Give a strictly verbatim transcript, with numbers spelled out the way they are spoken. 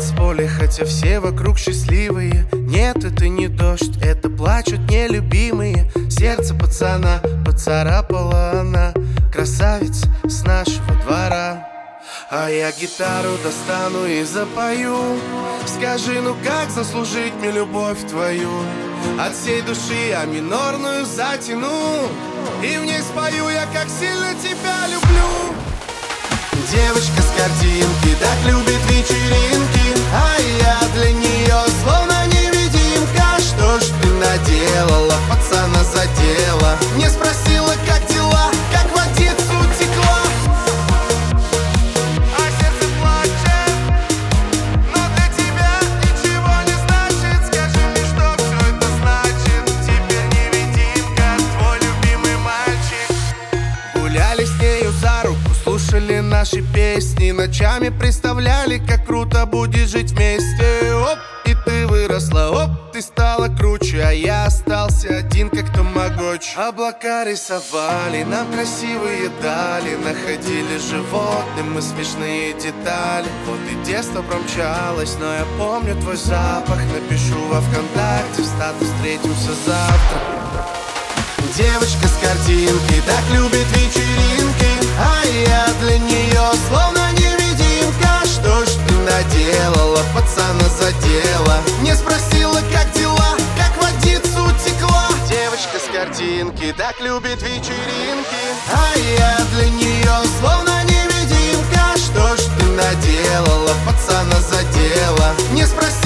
танцполе, хотя все вокруг счастливые. Нет, это не дождь, это плачут нелюбимые. Сердце пацана поцарапала она, красавица с нашего двора. А я гитару достану и запою. Скажи, ну как заслужить мне любовь твою? От всей души я минорную затяну, и в ней спою я, как сильно тебя люблю. Девочка с картинки так любит вечеринки, а я для нее словно невидимка. Что ж ты наделала, пацана задела? Не спросила, как дела, как водицу утекла. А сердце плачет, но для тебя ничего не значит. Скажи мне, что все это значит. Теперь невидимка, твой любимый мальчик. Гуляли с нею за руку, слушали наши песни, ночами представляли, как круто будет жить вместе. Оп, и ты выросла, оп, ты стала круче, а я остался один, как тамагочи. Облака рисовали, нам красивые дали, находили животным мы смешные детали. Вот и детство промчалось, но я помню твой запах. Напишу во ВКонтакте в статус «Встретимся завтра». Девочка с картинки так любит вечеринки, а я для нее словно невидимка. Что ж ты наделала, пацана задела? Не спросила, как дела, как водицу утекла. Девочка с картинки так любит вечеринки, а я для нее словно невидимка. Что ж ты наделала, пацана задела? Не спросила,